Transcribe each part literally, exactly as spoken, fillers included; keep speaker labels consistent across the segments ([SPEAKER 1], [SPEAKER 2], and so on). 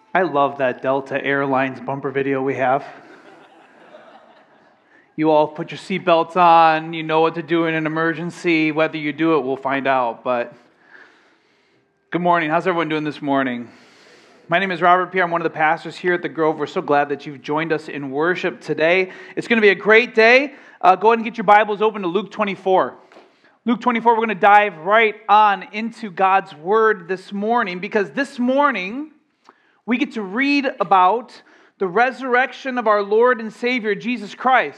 [SPEAKER 1] I love that Delta Airlines bumper video we have. You all put your seatbelts on, you know what to do in an emergency. Whether you do it, we'll find out. But good morning. How's everyone doing this morning? My name is Robert Pierre. I'm one of the pastors here at the Grove. We're so glad that you've joined us in worship today. It's going to be a great day. Uh, go ahead and get your Bibles open to Luke twenty-four. Luke twenty-four, we're going to dive right on into God's Word this morning, because this morning we get to read about the resurrection of our Lord and Savior, Jesus Christ.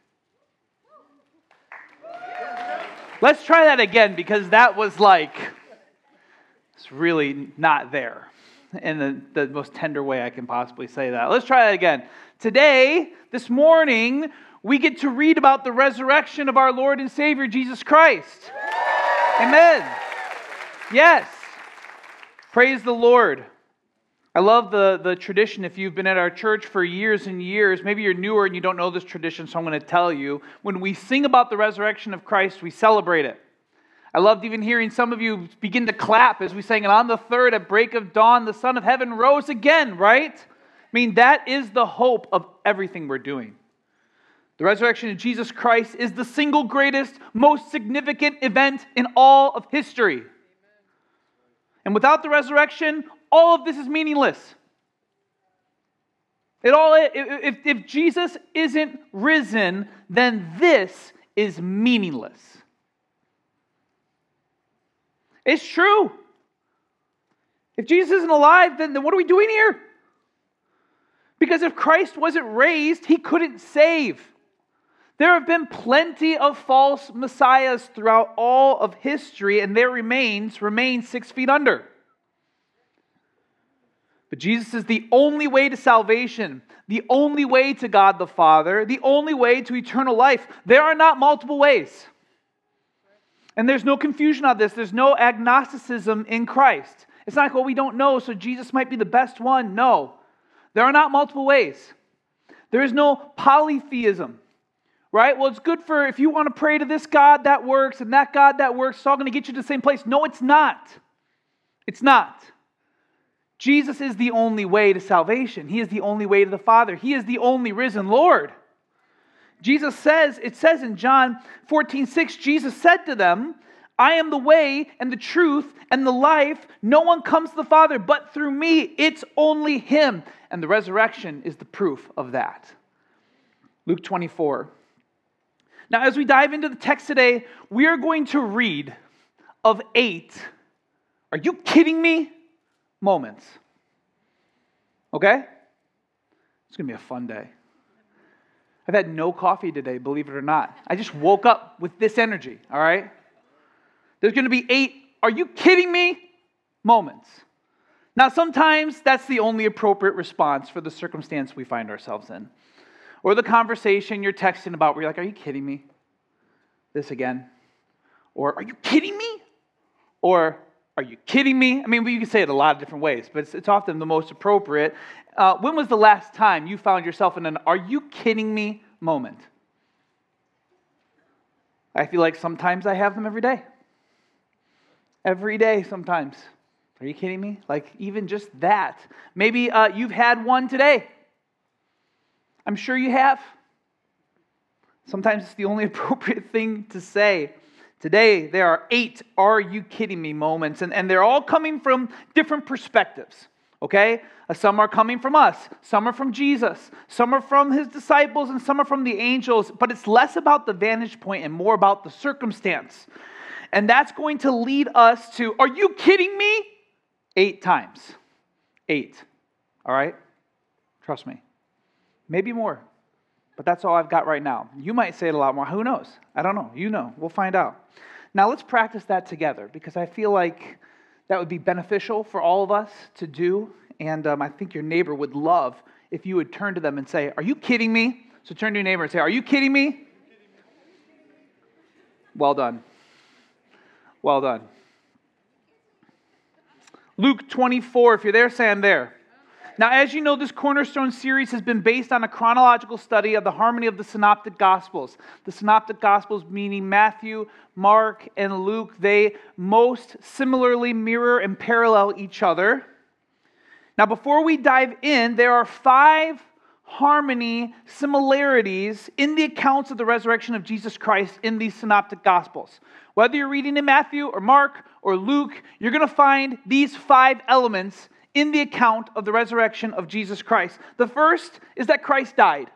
[SPEAKER 1] Let's try that again, because that was like, it's really not there in the, the most tender way I can possibly say that. Let's try that again. Today, this morning, we get to read about the resurrection of our Lord and Savior, Jesus Christ. Amen. Yes. Praise the Lord. I love the, the tradition. If you've been at our church for years and years, maybe you're newer and you don't know this tradition, so I'm going to tell you. When we sing about the resurrection of Christ, we celebrate it. I loved even hearing some of you begin to clap as we sang it. On the third, at break of dawn, the Son of Heaven rose again, right? I mean, that is the hope of everything we're doing. The resurrection of Jesus Christ is the single greatest, most significant event in all of history. And without the resurrection, all of this is meaningless. It all, if, if Jesus isn't risen, then this is meaningless. It's true. If Jesus isn't alive, then, then what are we doing here? Because if Christ wasn't raised, he couldn't save. There have been plenty of false messiahs throughout all of history, and their remains remain six feet under. But Jesus is the only way to salvation, the only way to God the Father, the only way to eternal life. There are not multiple ways. And there's no confusion on this. There's no agnosticism in Christ. It's not like, well, we don't know, so Jesus might be the best one. No. There are not multiple ways. There is no polytheism. Right? Well, it's good for if you want to pray to this God, that works, and that God, that works. It's all going to get you to the same place. No, it's not. It's not. Jesus is the only way to salvation. He is the only way to the Father. He is the only risen Lord. Jesus says, it says in John fourteen six, Jesus said to them, I am the way and the truth and the life. No one comes to the Father but through me. It's only Him. And the resurrection is the proof of that. Luke twenty-four. Now, as we dive into the text today, we are going to read of eight, are you kidding me, moments. Okay? It's going to be a fun day. I've had no coffee today, believe it or not. I just woke up with this energy, all right? There's going to be eight, are you kidding me, moments. Now, sometimes that's the only appropriate response for the circumstance we find ourselves in. Or the conversation you're texting about where you're like, are you kidding me? This again. Or, are you kidding me? Or, are you kidding me? I mean, you can say it a lot of different ways, but it's, it's often the most appropriate. Uh, when was the last time you found yourself in an are you kidding me moment? I feel like sometimes I have them every day. Every day sometimes. Are you kidding me? Like even just that. Maybe uh, you've had one today. I'm sure you have. Sometimes it's the only appropriate thing to say. Today, there are eight are you kidding me moments, and, and they're all coming from different perspectives, okay? Uh, some are coming from us, some are from Jesus, some are from His disciples, and some are from the angels, but it's less about the vantage point and more about the circumstance. And that's going to lead us to, are you kidding me? Eight times. Eight, all right? Trust me. Maybe more, but that's all I've got right now. You might say it a lot more. Who knows? I don't know. You know. We'll find out. Now, let's practice that together, because I feel like that would be beneficial for all of us to do, and um, I think your neighbor would love if you would turn to them and say, are you kidding me? So turn to your neighbor and say, are you kidding me? Well done. Well done. Luke twenty-four, if you're there, say I'm there. Now, as you know, this Cornerstone series has been based on a chronological study of the harmony of the Synoptic Gospels. The Synoptic Gospels, meaning Matthew, Mark, and Luke, they most similarly mirror and parallel each other. Now, before we dive in, there are five harmony similarities in the accounts of the resurrection of Jesus Christ in these synoptic gospels. Whether you're reading in Matthew or Mark or Luke, you're going to find these five elements in the account of the resurrection of Jesus Christ. The first is that Christ died.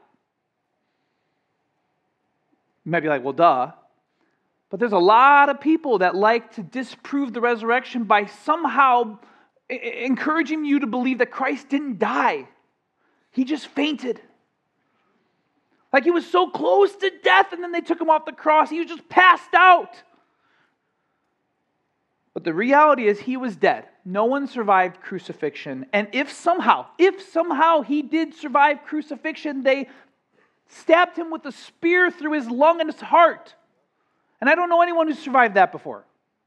[SPEAKER 1] You might be like, well, duh. But there's a lot of people that like to disprove the resurrection by somehow encouraging you to believe that Christ didn't die. He just fainted. Like he was so close to death and then they took him off the cross. He was just passed out. But the reality is he was dead. No one survived crucifixion. And if somehow, if somehow he did survive crucifixion, they stabbed him with a spear through his lung and his heart. And I don't know anyone who survived that before.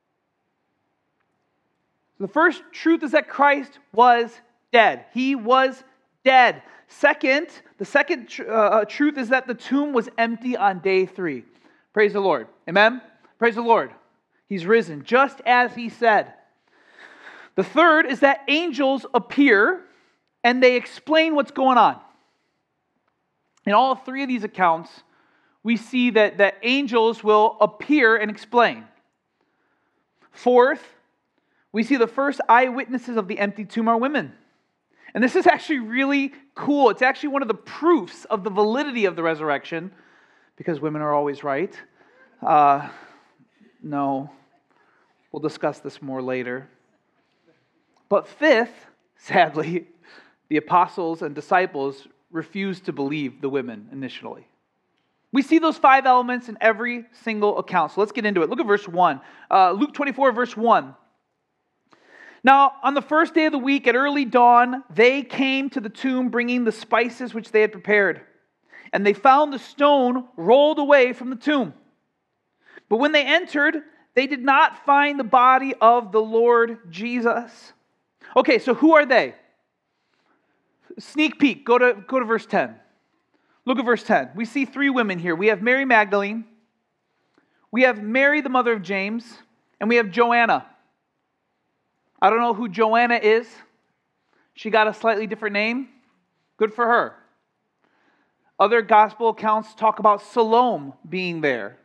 [SPEAKER 1] So the first truth is that Christ was dead. He was dead. Second, the second tr- uh, truth is that the tomb was empty on day three. Praise the Lord. Amen? Praise the Lord. He's risen, just as he said. The third is that angels appear and they explain what's going on. In all three of these accounts, we see that, that angels will appear and explain. Fourth, we see the first eyewitnesses of the empty tomb are women. And this is actually really cool. It's actually one of the proofs of the validity of the resurrection, because women are always right. Uh, no, we'll discuss this more later. But fifth, sadly, the apostles and disciples refused to believe the women initially. We see those five elements in every single account. So let's get into it. Look at verse one. Uh, Luke twenty-four, verse one. Now, on the first day of the week at early dawn, they came to the tomb bringing the spices which they had prepared. And they found the stone rolled away from the tomb. But when they entered, they did not find the body of the Lord Jesus. Okay, so who are they? Sneak peek. Go to, go to verse ten. Look at verse ten. We see three women here. We have Mary Magdalene. We have Mary, the mother of James. And we have Joanna. I don't know who Joanna is. She got a slightly different name. Good for her. Other gospel accounts talk about Salome being there.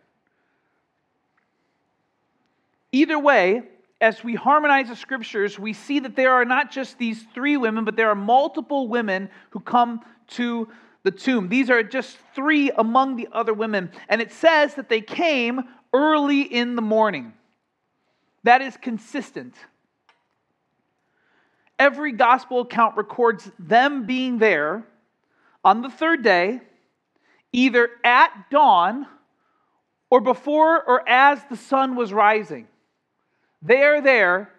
[SPEAKER 1] Either way, as we harmonize the scriptures, we see that there are not just these three women, but there are multiple women who come to the tomb. These are just three among the other women. And it says that they came early in the morning. That is consistent. Every gospel account records them being there on the third day, either at dawn or before or as the sun was rising. They are there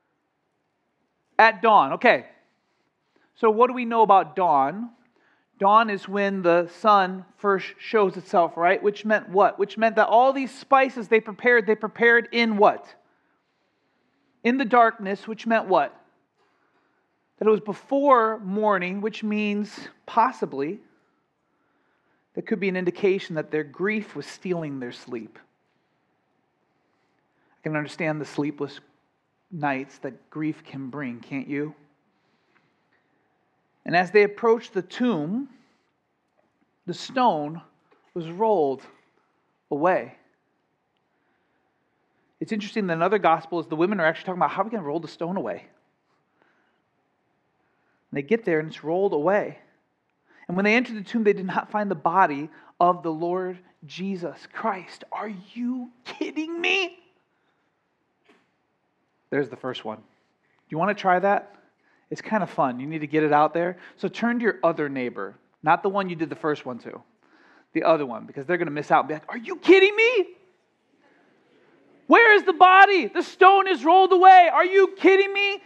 [SPEAKER 1] at dawn. Okay, so what do we know about dawn? Dawn is when the sun first shows itself, right? Which meant what? Which meant that all these spices they prepared, they prepared in what? In the darkness, which meant what? That it was before morning, which means possibly that could be an indication that their grief was stealing their sleep. I can understand the sleepless nights that grief can bring, can't you? And as they approached the tomb, the stone was rolled away. It's interesting that another gospel is the women are actually talking about how are we going to roll the stone away? And they get there and it's rolled away. And when they entered the tomb, they did not find the body of the Lord Jesus Christ. Are you kidding me? There's the first one. Do you want to try that? It's kind of fun. You need to get it out there. So turn to your other neighbor, not the one you did the first one to, the other one, because they're going to miss out and be like, are you kidding me? Where is the body? The stone is rolled away. Are you kidding me?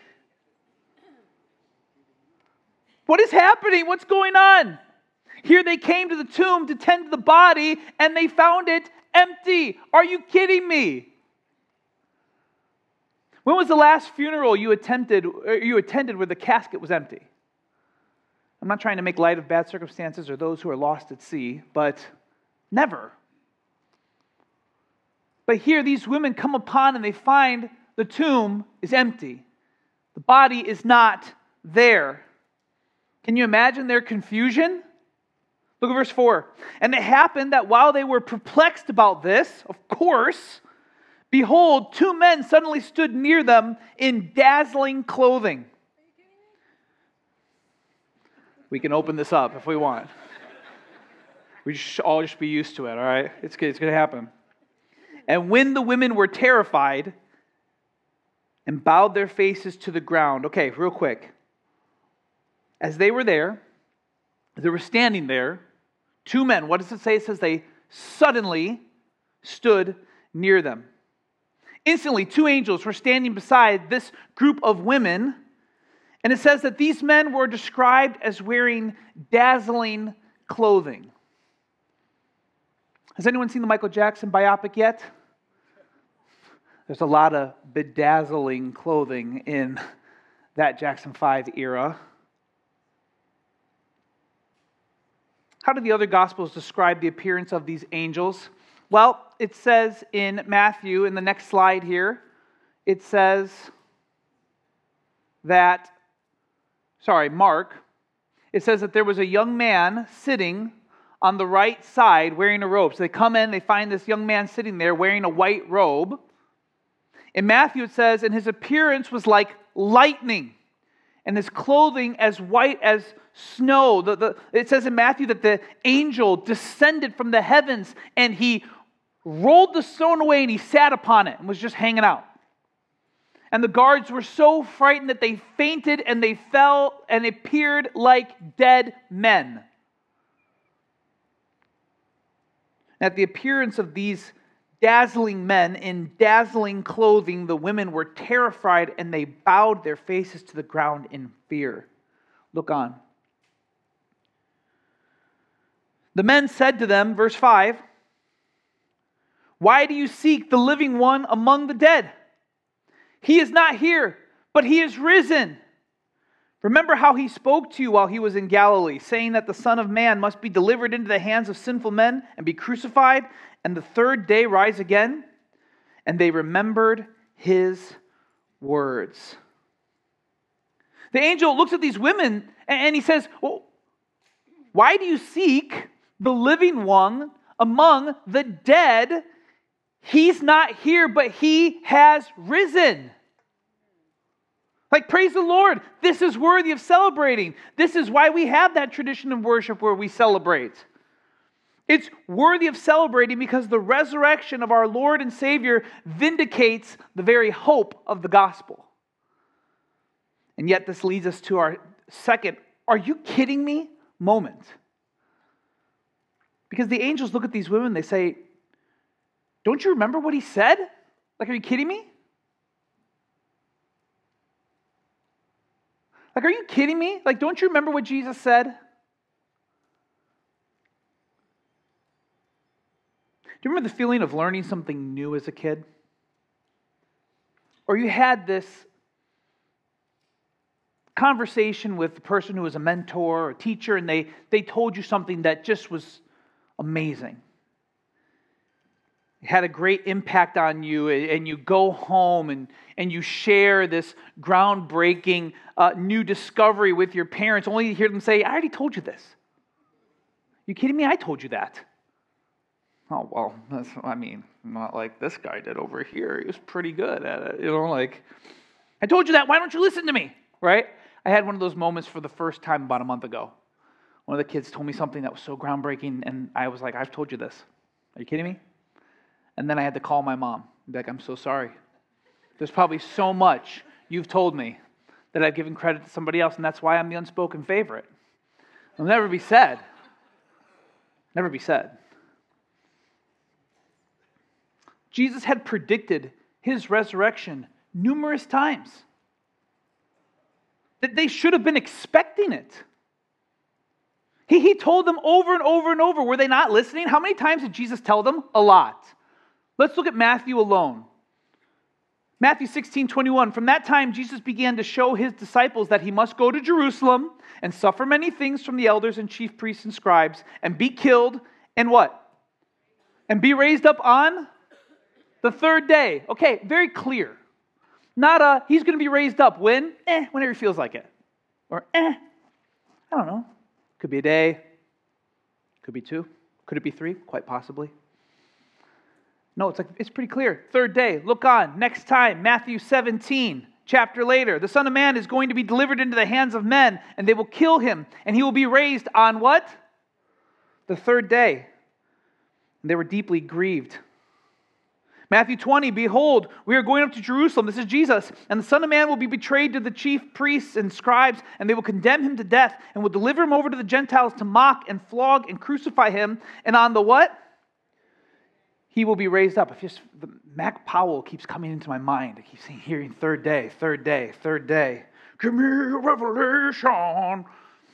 [SPEAKER 1] What is happening? What's going on? Here they came to the tomb to tend to the body and they found it empty. Are you kidding me? When was the last funeral you attempted or you attended where the casket was empty? I'm not trying to make light of bad circumstances or those who are lost at sea, but never. But here these women come upon and they find the tomb is empty. The body is not there. Can you imagine their confusion? Look at verse four. And it happened that while they were perplexed about this, of course, behold, two men suddenly stood near them in dazzling clothing. We can open this up if we want. We should all just be used to it, all right? It's, it's going to happen. And when the women were terrified and bowed their faces to the ground. Okay, real quick. As they were there, they were standing there, two men, what does it say? It says they suddenly stood near them. Instantly, two angels were standing beside this group of women, and it says that these men were described as wearing dazzling clothing. Has anyone seen the Michael Jackson biopic yet? There's a lot of bedazzling clothing in that Jackson five era. How do the other Gospels describe the appearance of these angels? Well, it says in Matthew, in the next slide here, it says that, sorry, Mark, it says that there was a young man sitting on the right side wearing a robe. So they come in, they find this young man sitting there wearing a white robe. In Matthew it says, and his appearance was like lightning, and his clothing as white as snow. The, the, it says in Matthew that the angel descended from the heavens, and he rolled the stone away, and he sat upon it, and was just hanging out. And the guards were so frightened that they fainted, and they fell, and appeared like dead men. At the appearance of these dazzling men in dazzling clothing, the women were terrified and they bowed their faces to the ground in fear. Look on. The men said to them, verse five, why do you seek the living one among the dead? He is not here, but he is risen. Remember how he spoke to you while he was in Galilee, saying that the Son of Man must be delivered into the hands of sinful men and be crucified, and the third day rise again? And they remembered his words. The angel looks at these women and he says, well, why do you seek the living one among the dead? He's not here, but he has risen. Like, praise the Lord. This is worthy of celebrating. This is why we have that tradition of worship where we celebrate. It's worthy of celebrating because the resurrection of our Lord and Savior vindicates the very hope of the gospel. And yet this leads us to our second, are you kidding me moment. Because the angels look at these women, they say, don't you remember what he said? Like, are you kidding me? Like, are you kidding me? Like, don't you remember what Jesus said? Do you remember the feeling of learning something new as a kid? Or you had this conversation with the person who was a mentor or a teacher, and they, they told you something that just was amazing. It had a great impact on you, and you go home and, and you share this groundbreaking uh, new discovery with your parents, only to hear them say, I already told you this. You kidding me? I told you that. Oh, well, that's, I mean, not like this guy did over here. He was pretty good at it. You know, like, I told you that. Why don't you listen to me? Right? I had one of those moments for the first time about a month ago. One of the kids told me something that was so groundbreaking, and I was like, I've told you this. Are you kidding me? And then I had to call my mom. Be like, I'm so sorry. There's probably so much you've told me that I've given credit to somebody else, and that's why I'm the unspoken favorite. It'll never be said. Never be said. Jesus had predicted his resurrection numerous times. That they should have been expecting it. He, he told them over and over and over. Were they not listening? How many times did Jesus tell them? A lot. Let's look at Matthew alone. Matthew sixteen twenty-one. From that time, Jesus began to show his disciples that he must go to Jerusalem and suffer many things from the elders and chief priests and scribes and be killed and what? And be raised up on the third day. Okay, very clear. Not a, he's going to be raised up when? Eh, whenever he feels like it. Or, eh, I don't know. Could be a day. Could be two. Could it be three? Quite possibly. No, it's like it's pretty clear. Third day, look on. Next time, Matthew seventeen, chapter later. The Son of Man is going to be delivered into the hands of men, and they will kill him, and he will be raised on what? The third day. And they were deeply grieved. Matthew twenty, behold, we are going up to Jerusalem. This is Jesus. And the Son of Man will be betrayed to the chief priests and scribes, and they will condemn him to death, and will deliver him over to the Gentiles to mock and flog and crucify him. And on the what? He will be raised up. If just the Mac Powell keeps coming into my mind. I keep saying, hearing third day, third day, third day. Give me a revelation.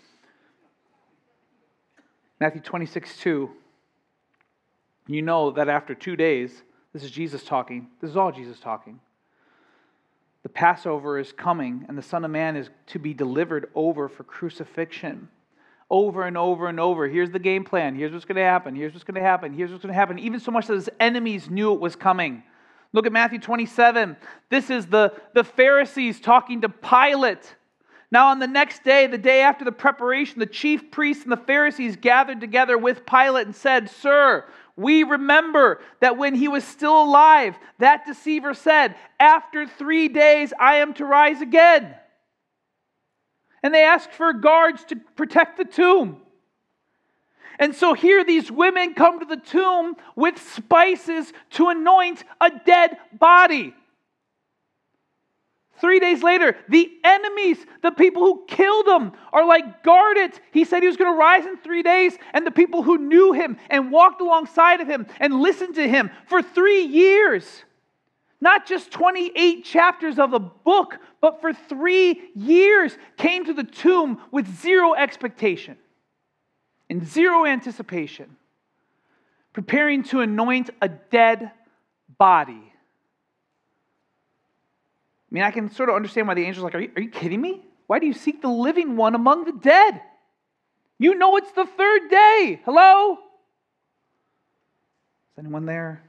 [SPEAKER 1] Matthew twenty-six, two. You know that after two days, this is Jesus talking. This is all Jesus talking. The Passover is coming, and the Son of Man is to be delivered over for crucifixion. Over and over and over. Here's the game plan. Here's what's going to happen. Here's what's going to happen. Here's what's going to happen. Even so much that his enemies knew it was coming. Look at Matthew twenty-seven. This is the, the Pharisees talking to Pilate. Now on the next day, the day after the preparation, the chief priests and the Pharisees gathered together with Pilate and said, Sir, we remember that when he was still alive, that deceiver said, after three days I am to rise again. And they asked for guards to protect the tomb. And so here these women come to the tomb with spices to anoint a dead body. Three days later, the enemies, the people who killed him, are like, guard it. He said he was going to rise in three days. And the people who knew him and walked alongside of him and listened to him for three years, not just twenty-eight chapters of the book, but for three years, came to the tomb with zero expectation and zero anticipation, preparing to anoint a dead body. I mean, I can sort of understand why the angel's like, are you, are you kidding me? Why do you seek the living one among the dead? You know it's the third day. Hello? Is anyone there?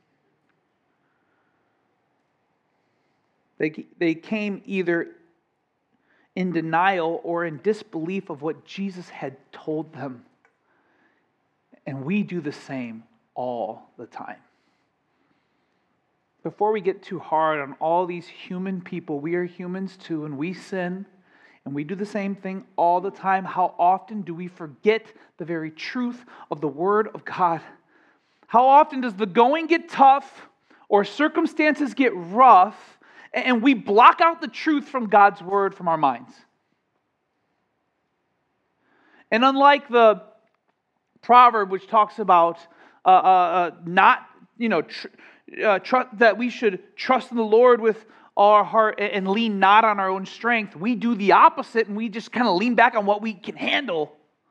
[SPEAKER 1] They, they came either in denial or in disbelief of what Jesus had told them. And we do the same all the time. Before we get too hard on all these human people, we are humans too, and we sin, and we do the same thing all the time. How often do we forget the very truth of the Word of God? How often does the going get tough or circumstances get rough, and we block out the truth from God's Word from our minds? And unlike the proverb which talks about uh, uh, uh, not, you know, tr- uh, tr- that we should trust in the Lord with all our heart and lean not on our own strength, we do the opposite and we just kind of lean back on what we can handle,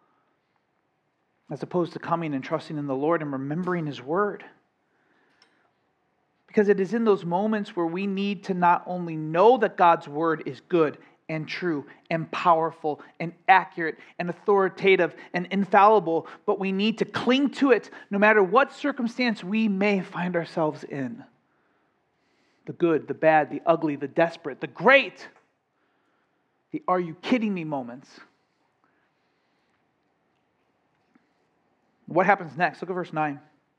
[SPEAKER 1] as opposed to coming and trusting in the Lord and remembering His Word. Because it is in those moments where we need to not only know that God's Word is good and true and powerful and accurate and authoritative and infallible, but we need to cling to it no matter what circumstance we may find ourselves in. The good, the bad, the ugly, the desperate, the great, the are you kidding me moments. What happens next? Look at verse nine.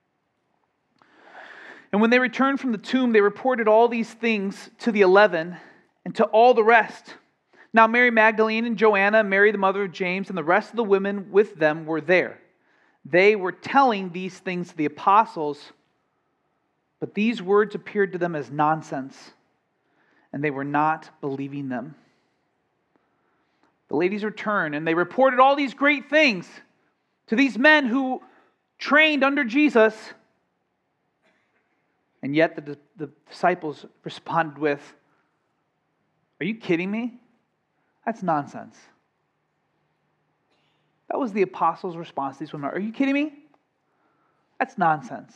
[SPEAKER 1] And when they returned from the tomb, they reported all these things to the eleven and to all the rest. Now Mary Magdalene and Joanna, Mary the mother of James, and the rest of the women with them were there. They were telling these things to the apostles, but these words appeared to them as nonsense, and they were not believing them. The ladies returned, and they reported all these great things to these men who trained under Jesus. And yet the, the disciples responded with, are you kidding me? That's nonsense. That was the apostles' response to these women. Are you kidding me? That's nonsense.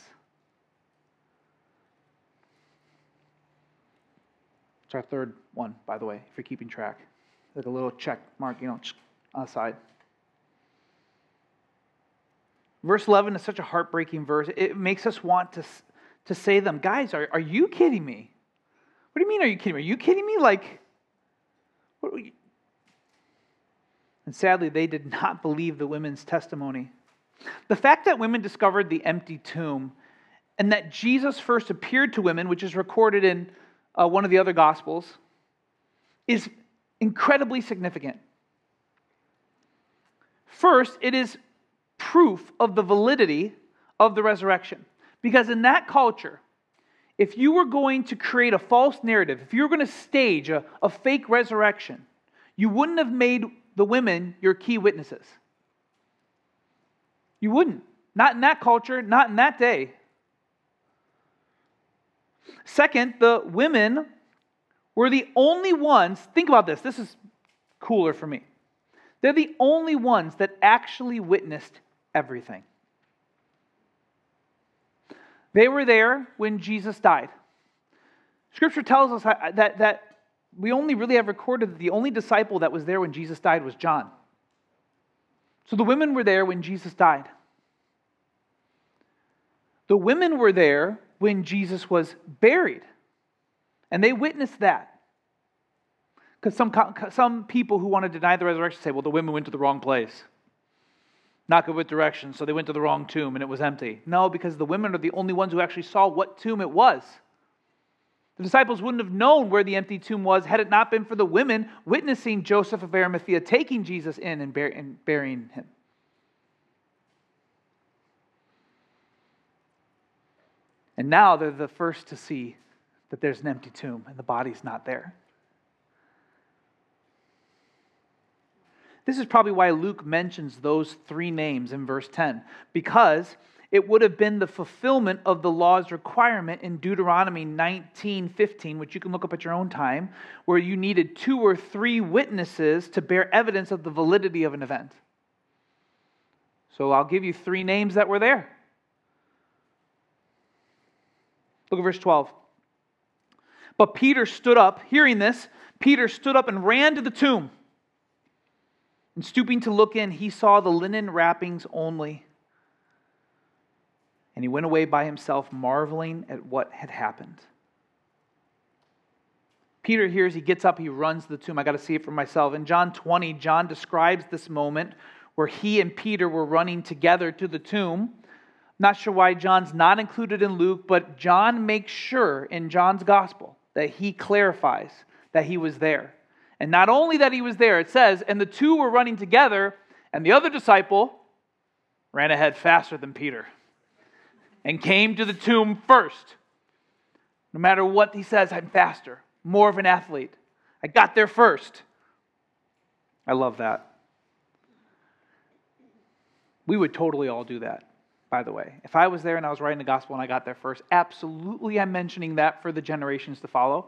[SPEAKER 1] It's our third one, by the way, if you're keeping track. Like a little check mark, you know, on the side. Verse eleven is such a heartbreaking verse. It makes us want to, to say to them, guys, are, are you kidding me? What do you mean, are you kidding me? Are you kidding me? Like, what, And sadly, they did not believe the women's testimony. The fact that women discovered the empty tomb and that Jesus first appeared to women, which is recorded in uh, one of the other Gospels, is incredibly significant. First, it is proof of the validity of the resurrection. Because in that culture, if you were going to create a false narrative, if you were going to stage a, a fake resurrection, you wouldn't have made the women your key witnesses. You wouldn't. Not in that culture, not in that day. Second, the women were the only ones, think about this, this is cooler for me. They're the only ones that actually witnessed everything. They were there when Jesus died. Scripture tells us that, that we only really have recorded that the only disciple that was there when Jesus died was John. So the women were there when Jesus died. The women were there when Jesus was buried. And they witnessed that. Because some, some people who want to deny the resurrection say, well, the women went to the wrong place. Not good with directions, so they went to the wrong tomb and it was empty. No, because the women are the only ones who actually saw what tomb it was. The disciples wouldn't have known where the empty tomb was had it not been for the women witnessing Joseph of Arimathea taking Jesus in and, bur- and burying him. And now they're the first to see that there's an empty tomb and the body's not there. This is probably why Luke mentions those three names in verse ten, because it would have been the fulfillment of the law's requirement in Deuteronomy nineteen fifteen, which you can look up at your own time, where you needed two or three witnesses to bear evidence of the validity of an event. So I'll give you three names that were there. Look at verse twelve. But Peter stood up, hearing this, Peter stood up and ran to the tomb. And stooping to look in, he saw the linen wrappings only. And he went away by himself, marveling at what had happened. Peter hears, he gets up, he runs to the tomb. I got to see it for myself. In John twenty, John describes this moment where he and Peter were running together to the tomb. Not sure why John's not included in Luke, but John makes sure in John's gospel that he clarifies that he was there. And not only that he was there, it says, and the two were running together, and the other disciple ran ahead faster than Peter and came to the tomb first. No matter what he says, I'm faster, more of an athlete. I got there first. I love that. We would totally all do that, by the way. If I was there and I was writing the gospel and I got there first, absolutely I'm mentioning that for the generations to follow.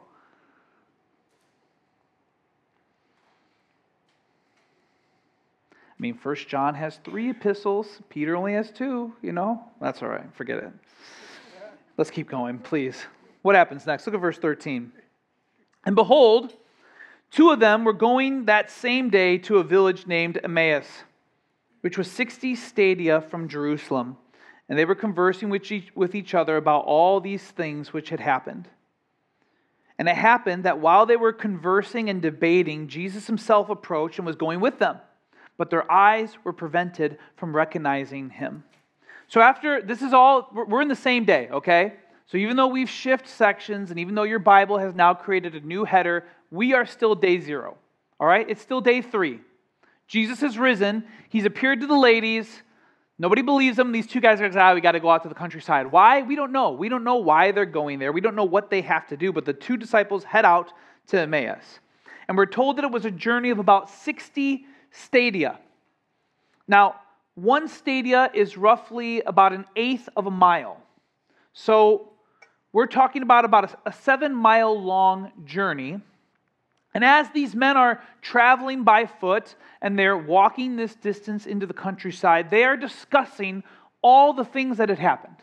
[SPEAKER 1] I mean, First John has three epistles. Peter only has two, you know. That's all right. Forget it. Let's keep going, please. What happens next? Look at verse thirteen. And behold, two of them were going that same day to a village named Emmaus, which was sixty stadia from Jerusalem. And they were conversing with each, with each other about all these things which had happened. And it happened that while they were conversing and debating, Jesus himself approached and was going with them. But their eyes were prevented from recognizing him. So after, this is all, we're in the same day, okay? So even though we've shifted sections, and even though your Bible has now created a new header, we are still day zero, all right? It's still day three. Jesus has risen. He's appeared to the ladies. Nobody believes him. These two guys are like, ah, we got to go out to the countryside. Why? We don't know. We don't know why they're going there. We don't know what they have to do, but the two disciples head out to Emmaus. And we're told that it was a journey of about sixty stadia. Now, one stadia is roughly about an eighth of a mile. So we're talking about about a, a seven mile long journey. And as these men are traveling by foot and they're walking this distance into the countryside, they are discussing all the things that had happened.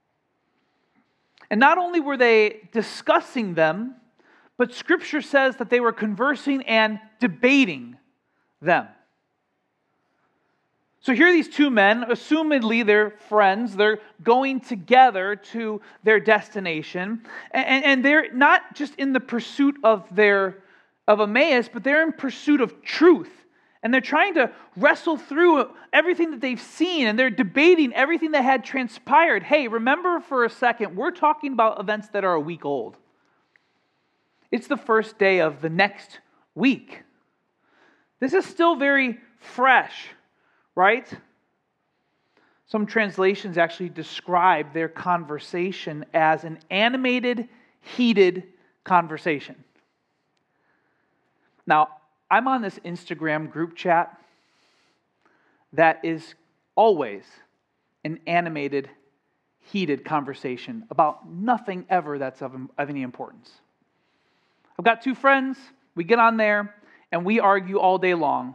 [SPEAKER 1] And not only were they discussing them, but Scripture says that they were conversing and debating them. So here are these two men, assumedly they're friends, they're going together to their destination, and, and they're not just in the pursuit of their of Emmaus, but they're in pursuit of truth And they're trying to wrestle through everything that they've seen, and they're debating everything that had transpired. Hey, remember for a second, we're talking about events that are a week old. It's the first day of the next week. This is still very fresh, right? Some translations actually describe their conversation as an animated, heated conversation. Now, I'm on this Instagram group chat that is always an animated, heated conversation about nothing ever that's of, of any importance. I've got two friends, we get on there, and we argue all day long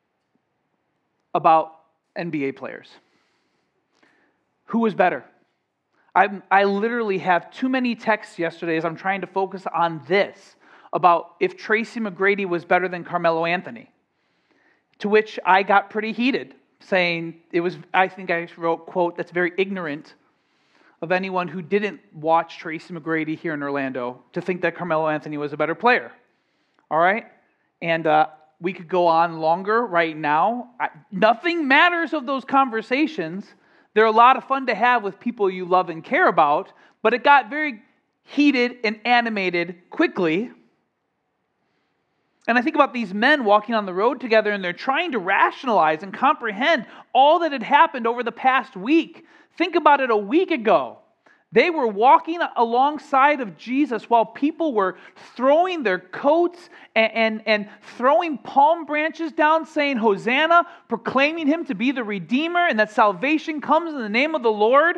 [SPEAKER 1] about N B A players. Who is better? I I literally have too many texts yesterday as I'm trying to focus on this, about if Tracy McGrady was better than Carmelo Anthony. To which I got pretty heated, saying it was, I think I wrote, quote, that's very ignorant of anyone who didn't watch Tracy McGrady here in Orlando to think that Carmelo Anthony was a better player. All right? And uh, we could go on longer right now. I, nothing matters of those conversations. They're a lot of fun to have with people you love and care about, but it got very heated and animated quickly. And I think about these men walking on the road together, and they're trying to rationalize and comprehend all that had happened over the past week. Think about it a week ago. They were walking alongside of Jesus while people were throwing their coats and, and, and throwing palm branches down, saying, Hosanna, proclaiming him to be the Redeemer and that salvation comes in the name of the Lord.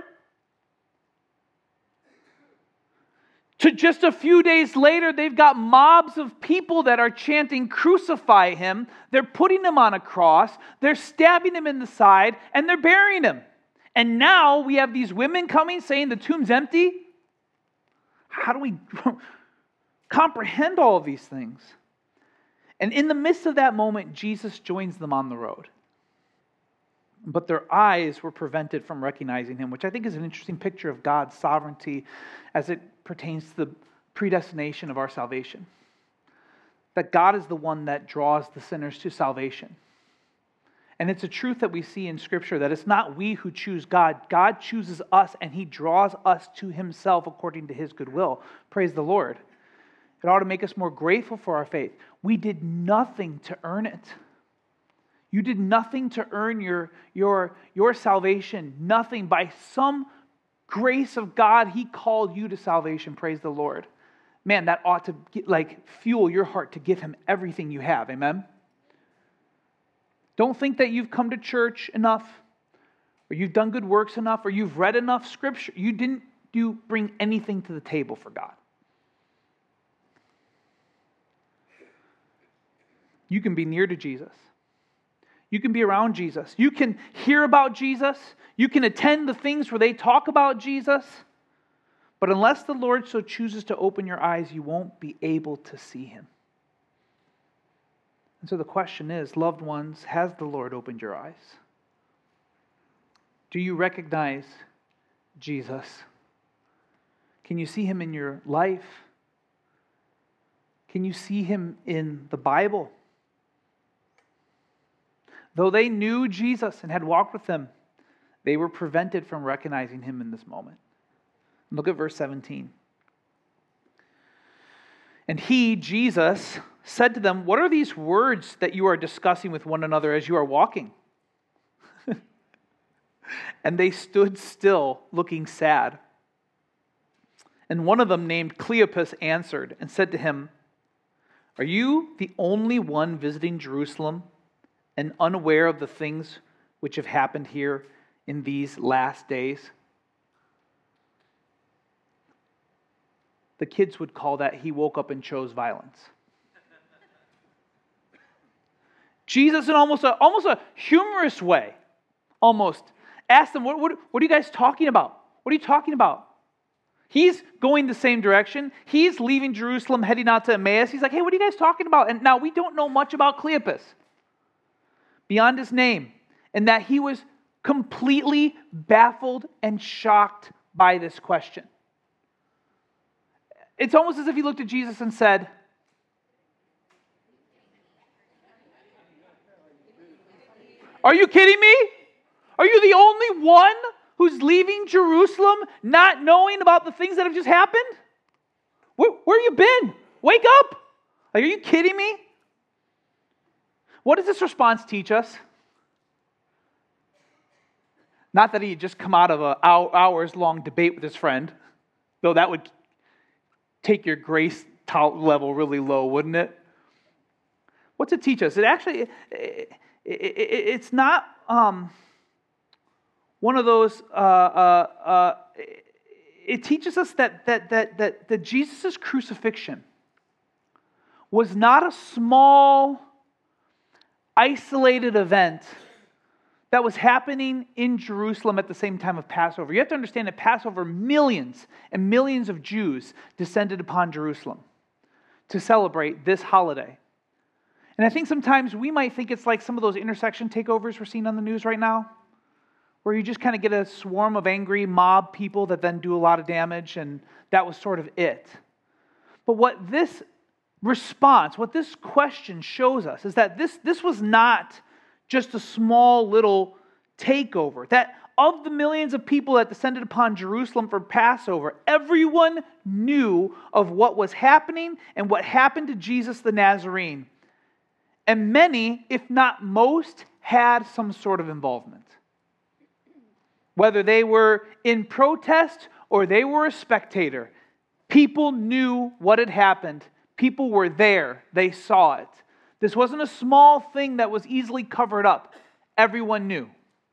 [SPEAKER 1] To just a few days later, they've got mobs of people that are chanting, crucify him. They're putting him on a cross. They're stabbing him in the side, and they're burying him. And now we have these women coming saying the tomb's empty. How do we comprehend all of these things? And in the midst of that moment, Jesus joins them on the road. But their eyes were prevented from recognizing him, which I think is an interesting picture of God's sovereignty as it pertains to the predestination of our salvation. That God is the one that draws the sinners to salvation. And it's a truth that we see in Scripture, that it's not we who choose God. God chooses us, and he draws us to himself according to his good will. Praise the Lord. It ought to make us more grateful for our faith. We did nothing to earn it. You did nothing to earn your, your, your salvation. Nothing. By some grace of God, he called you to salvation. Praise the Lord. Man, that ought to get, like fuel your heart to give him everything you have. Amen? Don't think that you've come to church enough, or you've done good works enough, or you've read enough Scripture. You didn't do bring anything to the table for God. You can be near to Jesus. You can be around Jesus. You can hear about Jesus. You can attend the things where they talk about Jesus. But unless the Lord so chooses to open your eyes, you won't be able to see him. And so the question is, loved ones, has the Lord opened your eyes? Do you recognize Jesus? Can you see him in your life? Can you see him in the Bible? Though they knew Jesus and had walked with him, they were prevented from recognizing him in this moment. Look at verse seventeen. And he, Jesus, said to them, "What are these words that you are discussing with one another as you are walking?" And they stood still, looking sad. And one of them, named Cleopas, answered and said to him, "Are you the only one visiting Jerusalem and unaware of the things which have happened here in these last days?" The kids would call that he woke up and chose violence. Jesus, in almost a, almost a humorous way, almost asked them, what, what, what are you guys talking about? What are you talking about? He's going the same direction. He's leaving Jerusalem, heading out to Emmaus. He's like, hey, what are you guys talking about? And now we don't know much about Cleopas beyond his name, and that he was completely baffled and shocked by this question. It's almost as if he looked at Jesus and said, Are you kidding me? Are you the only one who's leaving Jerusalem not knowing about the things that have just happened? Where, where have you been? Wake up! Are you kidding me? What does this response teach us? Not that he had just come out of an hours-long debate with his friend, though that would take your grace level really low, wouldn't it? What's it teach us? It actually, it, it, it, it's not um, one of those. Uh, uh, uh, it teaches us that that that that that Jesus' crucifixion was not a small, isolated event that was happening in Jerusalem at the same time of Passover. You have to understand that Passover, millions and millions of Jews descended upon Jerusalem to celebrate this holiday. And I think sometimes we might think it's like some of those intersection takeovers we're seeing on the news right now, where you just kind of get a swarm of angry mob people that then do a lot of damage, and that was sort of it. But what this response, what this question shows us is that this, this was not just a small little takeover. That of the millions of people that descended upon Jerusalem for Passover, everyone knew of what was happening and what happened to Jesus the Nazarene. And many, if not most, had some sort of involvement. Whether they were in protest or they were a spectator, people knew what had happened. People were there. They saw it. This wasn't a small thing that was easily covered up. Everyone knew. It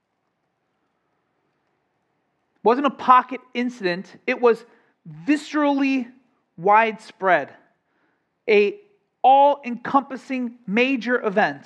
[SPEAKER 1] wasn't a pocket incident. It was viscerally widespread. A all-encompassing major event.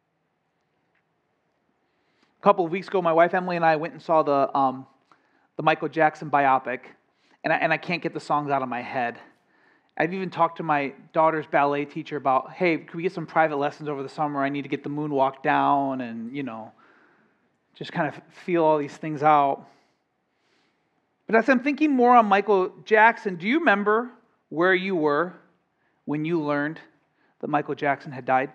[SPEAKER 1] A couple of weeks ago, my wife Emily and I went and saw the um, the Michael Jackson biopic, and I, and I can't get the songs out of my head. I've even talked to my daughter's ballet teacher about, hey, can we get some private lessons over the summer? I need to get the moonwalk down and, you know, just kind of feel all these things out. But as I'm thinking more on Michael Jackson, do you remember where you were when you learned that Michael Jackson had died?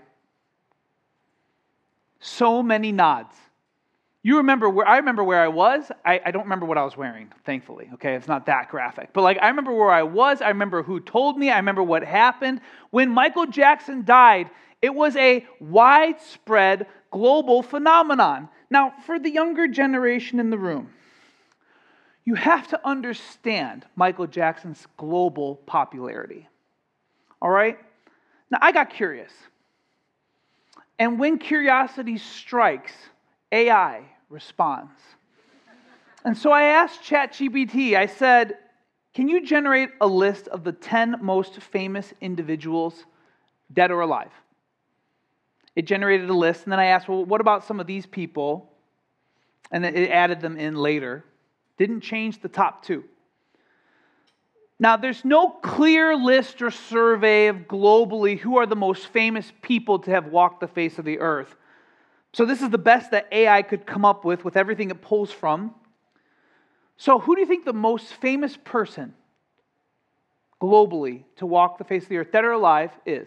[SPEAKER 1] So many nods. You remember where, I remember where I was. I, I don't remember what I was wearing, thankfully. Okay, it's not that graphic. But like, I remember where I was. I remember who told me. I remember what happened. When Michael Jackson died, it was a widespread global phenomenon. Now, for the younger generation in the room, you have to understand Michael Jackson's global popularity. All right? Now, I got curious. And when curiosity strikes, A I responds. And so I asked ChatGPT, I said, can you generate a list of the ten most famous individuals, dead or alive? It generated a list, and then I asked, well, what about some of these people? And then it added them in later. Didn't change the top two. Now, there's no clear list or survey of globally who are the most famous people to have walked the face of the earth. So this is the best that A I could come up with, with everything it pulls from. So who do you think the most famous person globally to walk the face of the earth, dead or alive, is?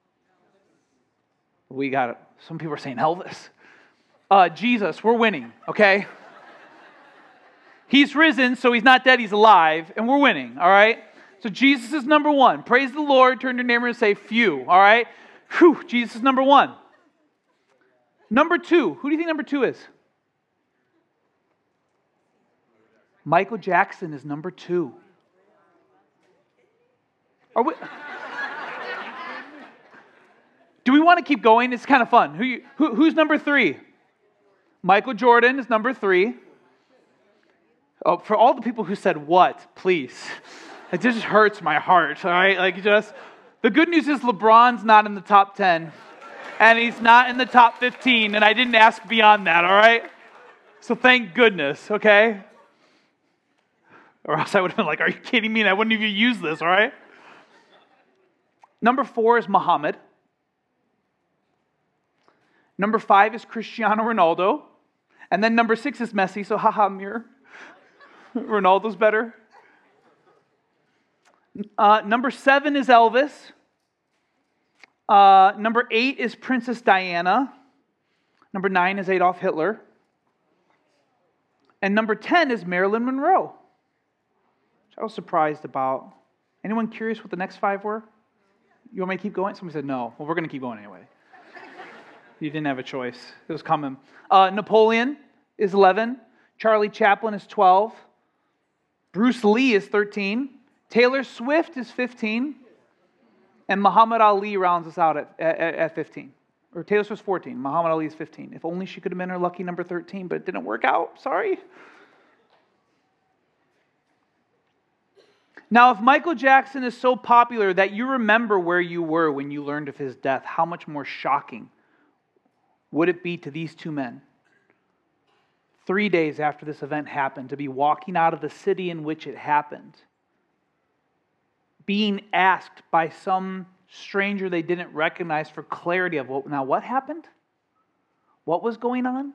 [SPEAKER 1] We got it. Some people are saying Elvis. Uh, Jesus, we're winning, okay? He's risen, so he's not dead, he's alive, and we're winning, all right? So Jesus is number one. Praise the Lord. Turn to your neighbor and say, phew, all right? Whew, Jesus is number one. Number two, who do you think number two is? Michael Jackson is number two. Are we... Do we want to keep going? It's kind of fun. Who, you, who Who's number three? Michael Jordan is number three. Oh, for all the people who said what, please. It just hurts my heart, all right? Like, just... The good news is LeBron's not in the top ten. And he's not in the top fifteen, and I didn't ask beyond that, all right? So thank goodness, okay? Or else I would have been like, are you kidding me? And I wouldn't even use this, all right? Number four is Muhammad. Number five is Cristiano Ronaldo. And then number six is Messi, so haha, mirror. Ronaldo's better. Uh, number seven is Elvis. Uh, number eight is Princess Diana. Number nine is Adolf Hitler. And number ten is Marilyn Monroe, which I was surprised about. Anyone curious what the next five were? You want me to keep going? Somebody said no. Well, we're going to keep going anyway. You didn't have a choice. It was coming. Uh, Napoleon is eleven. Charlie Chaplin is twelve. Bruce Lee is thirteen. Taylor Swift is fifteen. And Muhammad Ali rounds us out at, at, at fifteen. Or Taylor Swift's fourteen. Muhammad Ali is fifteen. If only she could have been her lucky number thirteen, but it didn't work out. Sorry. Now, if Michael Jackson is so popular that you remember where you were when you learned of his death, how much more shocking would it be to these two men, three days after this event happened, to be walking out of the city in which it happened, being asked by some stranger they didn't recognize for clarity of, well, now what happened? What was going on?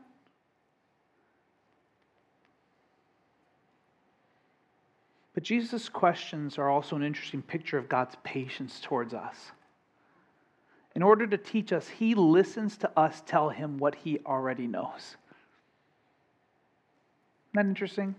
[SPEAKER 1] But Jesus' questions are also an interesting picture of God's patience towards us. In order to teach us, He listens to us tell Him what He already knows. Isn't that interesting?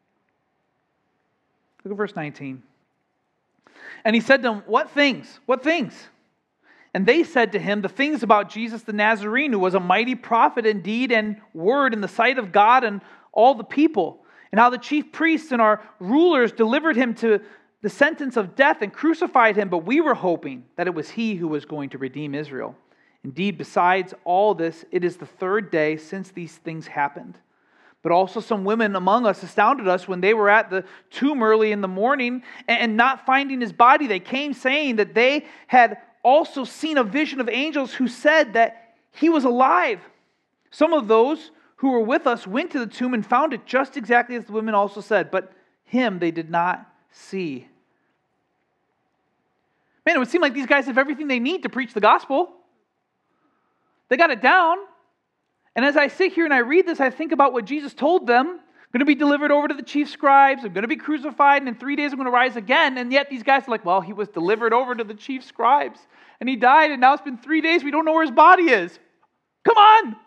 [SPEAKER 1] Look at verse nineteen. And He said to them, what things? What things? And they said to Him, the things about Jesus the Nazarene, who was a mighty prophet in deed and word in the sight of God and all the people, and how the chief priests and our rulers delivered Him to the sentence of death and crucified Him, but we were hoping that it was He who was going to redeem Israel. Indeed, besides all this, it is the third day since these things happened. But also some women among us astounded us when they were at the tomb early in the morning, and not finding His body, they came saying that they had also seen a vision of angels who said that He was alive. Some of those who were with us went to the tomb and found it just exactly as the women also said, but Him they did not see. Man, it would seem like these guys have everything they need to preach the gospel. They got it down. And as I sit here and I read this, I think about what Jesus told them. I'm going to be delivered over to the chief scribes. I'm going to be crucified, and in three days I'm going to rise again. And yet these guys are like, well, He was delivered over to the chief scribes, and He died, and now it's been three days. We don't know where His body is. Come on!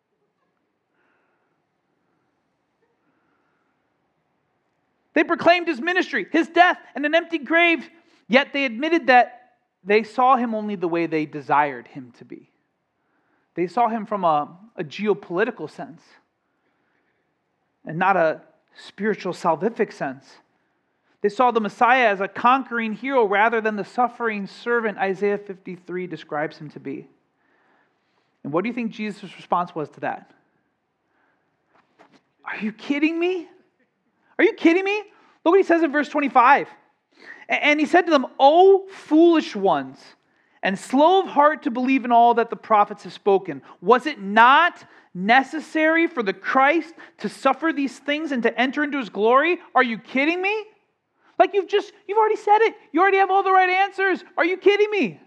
[SPEAKER 1] They proclaimed His ministry, His death, and an empty grave. Yet they admitted that they saw Him only the way they desired Him to be. They saw Him from a, a geopolitical sense and not a spiritual, salvific sense. They saw the Messiah as a conquering hero rather than the suffering servant Isaiah fifty-three describes Him to be. And what do you think Jesus' response was to that? Are you kidding me? Are you kidding me? Look what He says in verse twenty-five. And He said to them, O foolish ones, and slow of heart to believe in all that the prophets have spoken. Was it not necessary for the Christ to suffer these things and to enter into His glory? Are you kidding me? Like you've just, you've already said it. You already have all the right answers. Are you kidding me?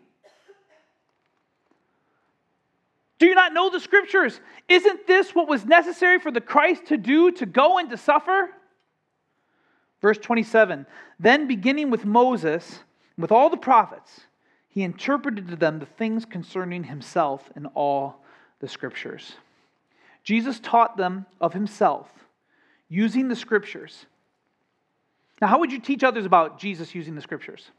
[SPEAKER 1] Do you not know the Scriptures? Isn't this what was necessary for the Christ to do, to go and to suffer? Verse twenty-seven, then beginning with Moses, with all the prophets, He interpreted to them the things concerning Himself in all the Scriptures. Jesus taught them of Himself using the Scriptures. Now, how would you teach others about Jesus using the Scriptures?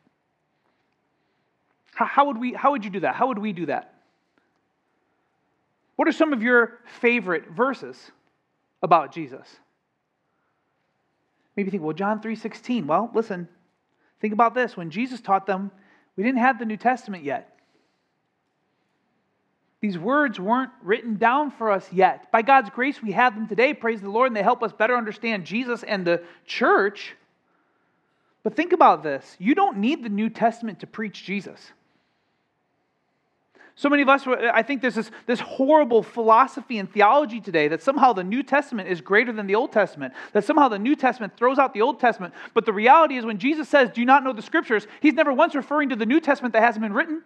[SPEAKER 1] How, how would we, how would you do that? How would we do that? What are some of your favorite verses about Jesus? Maybe you think, well, John three sixteen. Well, listen, think about this. When Jesus taught them, we didn't have the New Testament yet. These words weren't written down for us yet. By God's grace, we have them today, praise the Lord, and they help us better understand Jesus and the church. But think about this. You don't need the New Testament to preach Jesus. So many of us, I think there's this, this horrible philosophy and theology today that somehow the New Testament is greater than the Old Testament, that somehow the New Testament throws out the Old Testament. But the reality is when Jesus says, do you not know the Scriptures, He's never once referring to the New Testament that hasn't been written.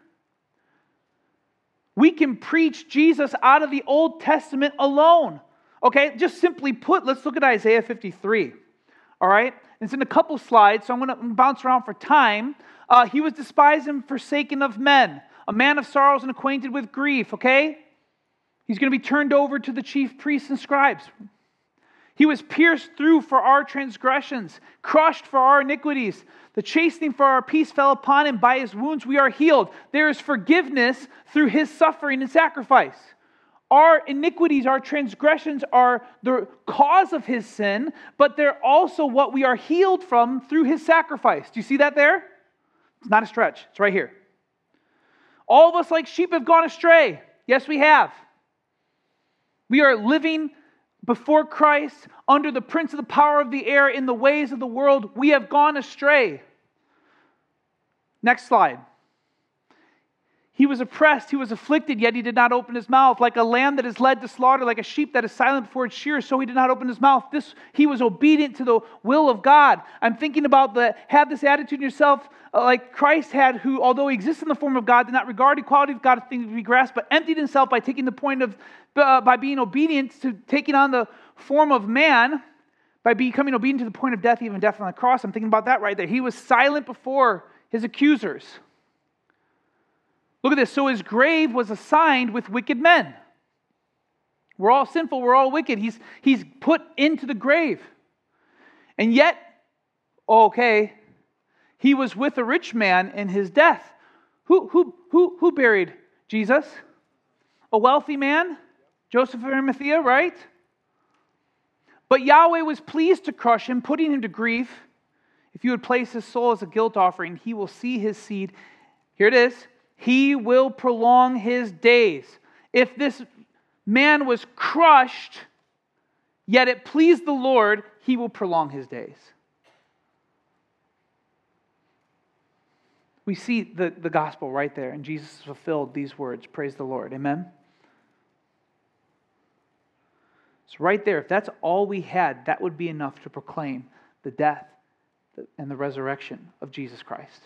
[SPEAKER 1] We can preach Jesus out of the Old Testament alone. Okay, just simply put, let's look at Isaiah fifty-three. All right, it's in a couple slides, so I'm going to bounce around for time. Uh, he was despised and forsaken of men, a man of sorrows and acquainted with grief, okay? He's going to be turned over to the chief priests and scribes. He was pierced through for our transgressions, crushed for our iniquities. The chastening for our peace fell upon him. By his wounds we are healed. There is forgiveness through his suffering and sacrifice. Our iniquities, our transgressions are the cause of his sin, but they're also what we are healed from through his sacrifice. Do you see that there? It's not a stretch. It's right here. All of us like sheep have gone astray. Yes, we have. We are living before Christ, under the prince of the power of the air, in the ways of the world. We have gone astray. Next slide. He was oppressed, he was afflicted, yet he did not open his mouth. Like a lamb that is led to slaughter, like a sheep that is silent before its shearers, so he did not open his mouth. This, he was obedient to the will of God. I'm thinking about the, have this attitude in yourself uh, like Christ had, who, although he exists in the form of God, did not regard equality with God as a thing to be grasped, but emptied himself by taking the point of, uh, by being obedient to taking on the form of man, by becoming obedient to the point of death, even death on the cross. I'm thinking about that right there. He was silent before his accusers. Look at this. So his grave was assigned with wicked men. We're all sinful. We're all wicked. He's, he's put into the grave. And yet, okay, he was with a rich man in his death. Who, who, who, who buried Jesus? A wealthy man? Joseph of Arimathea, right? But Yahweh was pleased to crush him, putting him to grief. If you would place his soul as a guilt offering, he will see his seed. Here it is. He will prolong his days. If this man was crushed, yet it pleased the Lord, he will prolong his days. We see the, the gospel right there, and Jesus fulfilled these words. Praise the Lord. Amen? So right there, if that's all we had, that would be enough to proclaim the death and the resurrection of Jesus Christ.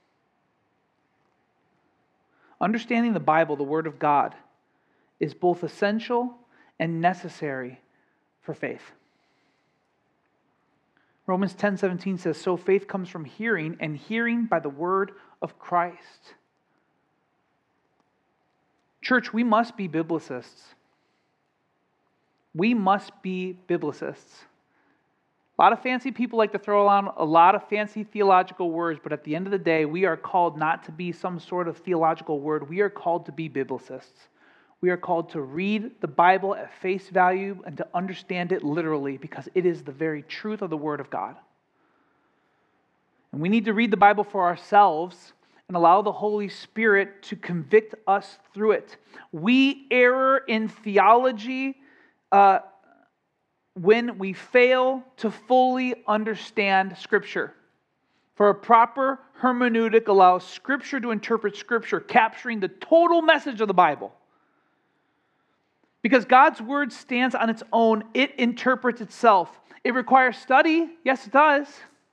[SPEAKER 1] Understanding the Bible, the Word of God, is both essential and necessary for faith. Romans ten seventeen says, so faith comes from hearing, and hearing by the word of Christ. Church, we must be biblicists. We must be biblicists. A lot of fancy people like to throw around a lot of fancy theological words, but at the end of the day, we are called not to be some sort of theological word. We are called to be biblicists. We are called to read the Bible at face value and to understand it literally, because it is the very truth of the Word of God. And we need to read the Bible for ourselves and allow the Holy Spirit to convict us through it. We err in theology uh, when we fail to fully understand Scripture. For a proper hermeneutic allows Scripture to interpret Scripture, capturing the total message of the Bible. Because God's Word stands on its own, it interprets itself. It requires study, yes it does.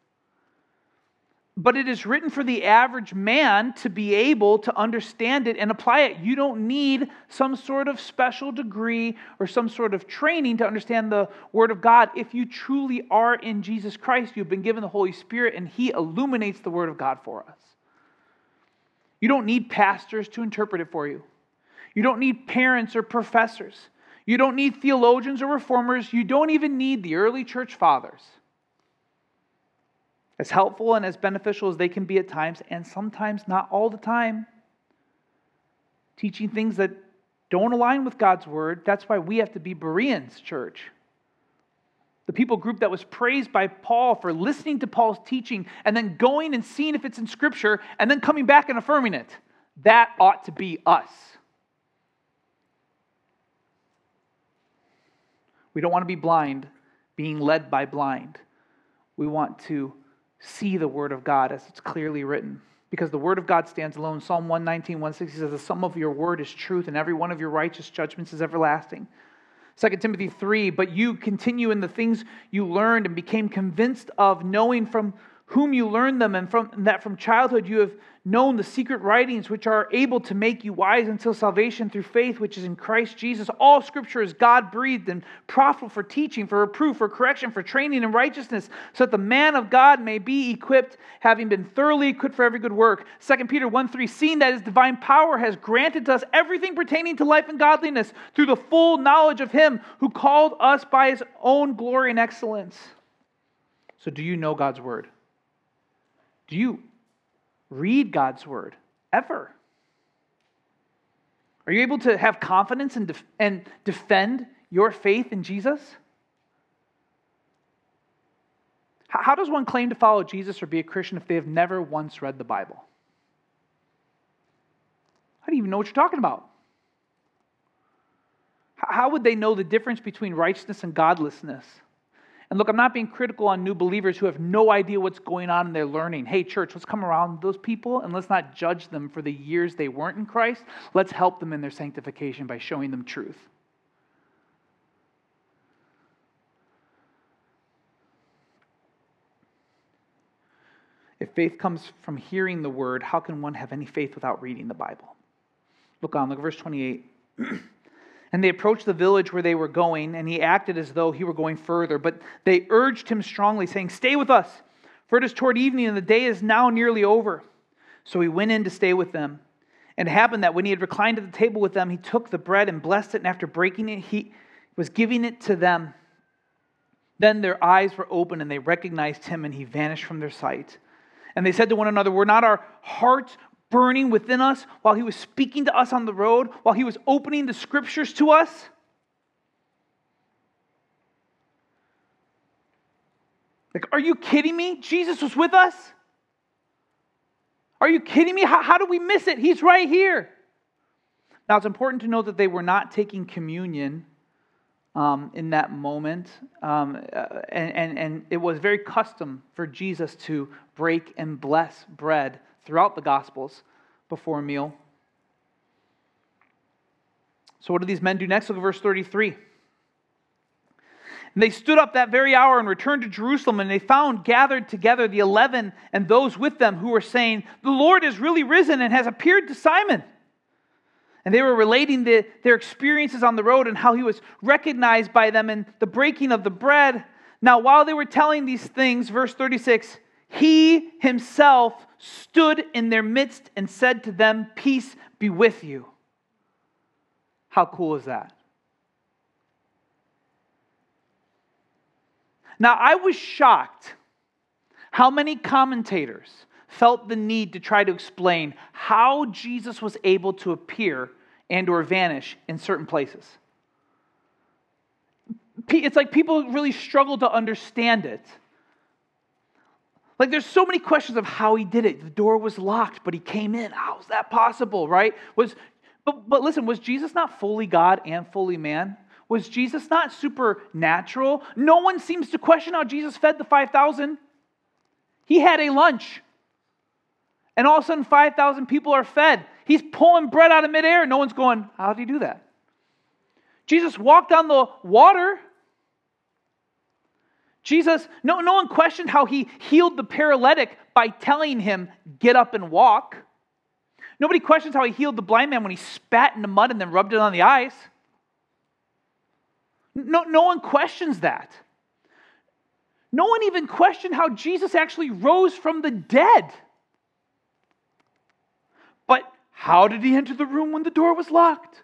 [SPEAKER 1] But it is written for the average man to be able to understand it and apply it. You don't need some sort of special degree or some sort of training to understand the Word of God. If you truly are in Jesus Christ, you've been given the Holy Spirit and He illuminates the Word of God for us. You don't need pastors to interpret it for you. You don't need parents or professors. You don't need theologians or reformers. You don't even need the early church fathers. As helpful and as beneficial as they can be at times, and sometimes not all the time, teaching things that don't align with God's Word. That's why we have to be Bereans, church. The people group that was praised by Paul for listening to Paul's teaching and then going and seeing if it's in Scripture and then coming back and affirming it. That ought to be us. We don't want to be blind, being led by blind. We want to see the Word of God as it's clearly written. Because the Word of God stands alone. Psalm one nineteen, one sixty says, the sum of your word is truth, and every one of your righteous judgments is everlasting. Second Timothy three, but you continue in the things you learned and became convinced of, knowing from whom you learned them, and from and that from childhood you have known the secret writings which are able to make you wise until salvation through faith which is in Christ Jesus. All Scripture is God-breathed and profitable for teaching, for reproof, for correction, for training in righteousness, so that the man of God may be equipped, having been thoroughly equipped for every good work. Second Peter one three, seeing that His divine power has granted to us everything pertaining to life and godliness through the full knowledge of Him who called us by His own glory and excellence. So do you know God's Word? Do you read God's Word ever? Are you able to have confidence and, def- and defend your faith in Jesus? How, how does one claim to follow Jesus or be a Christian if they have never once read the Bible? How do you even know what you're talking about? How would they know the difference between righteousness and godlessness? And look, I'm not being critical on new believers who have no idea what's going on in their learning. Hey, church, let's come around those people and let's not judge them for the years they weren't in Christ. Let's help them in their sanctification by showing them truth. If faith comes from hearing the word, how can one have any faith without reading the Bible? Look on, look at verse twenty-eight. And they approached the village where they were going, and he acted as though he were going further. But they urged him strongly, saying, "Stay with us, for it is toward evening, and the day is now nearly over." So he went in to stay with them. And it happened that when he had reclined at the table with them, he took the bread and blessed it, and after breaking it, he was giving it to them. Then their eyes were opened, and they recognized him, and he vanished from their sight. And they said to one another, "Were not our hearts burning within us while he was speaking to us on the road, while he was opening the Scriptures to us?" Like, are you kidding me? Jesus was with us? Are you kidding me? How, how do we miss it? He's right here. Now, it's important to note that they were not taking communion um, in that moment. Um, uh, and, and, and it was very custom for Jesus to break and bless bread throughout the Gospels before a meal. So what did these men do next? Look at verse thirty-three. And they stood up that very hour and returned to Jerusalem, and they found gathered together the eleven and those with them who were saying, "The Lord is really risen and has appeared to Simon." And they were relating the, their experiences on the road and how he was recognized by them in the breaking of the bread. Now, while they were telling these things, verse thirty-six, he himself stood in their midst and said to them, "Peace be with you." How cool is that? Now, I was shocked how many commentators felt the need to try to explain how Jesus was able to appear and or vanish in certain places. It's like people really struggle to understand it. Like, there's so many questions of how he did it. The door was locked, but he came in. How is that possible, right? Was, but, but listen, was Jesus not fully God and fully man? Was Jesus not supernatural? No one seems to question how Jesus fed the five thousand. He had a lunch. And all of a sudden, five thousand people are fed. He's pulling bread out of midair. No one's going, how did he do that? Jesus walked on the water. Jesus, no, no one questioned how he healed the paralytic by telling him, "Get up and walk." Nobody questions how he healed the blind man when he spat in the mud and then rubbed it on the eyes. No, no one questions that. No one even questioned how Jesus actually rose from the dead. But how did he enter the room when the door was locked?